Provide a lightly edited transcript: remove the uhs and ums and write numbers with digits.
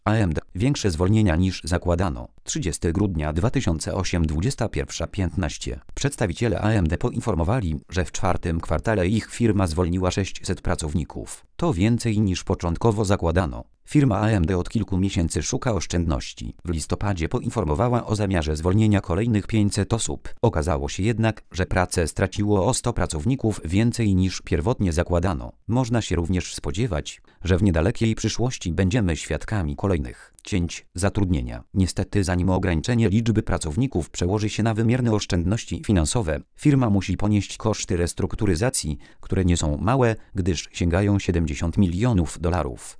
AMD. Większe zwolnienia niż zakładano. 30 grudnia 2008 21:15. Przedstawiciele AMD poinformowali, że w czwartym kwartale ich firma zwolniła 600 pracowników. To więcej niż początkowo zakładano. Firma AMD od kilku miesięcy szuka oszczędności. W listopadzie poinformowała o zamiarze zwolnienia kolejnych 500 osób. Okazało się jednak, że pracę straciło o 100 pracowników więcej niż pierwotnie zakładano. Można się również spodziewać, że w niedalekiej przyszłości będziemy świadkami kolejnych cięć zatrudnienia. Niestety, zanim ograniczenie liczby pracowników przełoży się na wymierne oszczędności finansowe, firma musi ponieść koszty restrukturyzacji, które nie są małe, gdyż sięgają $70 milionów.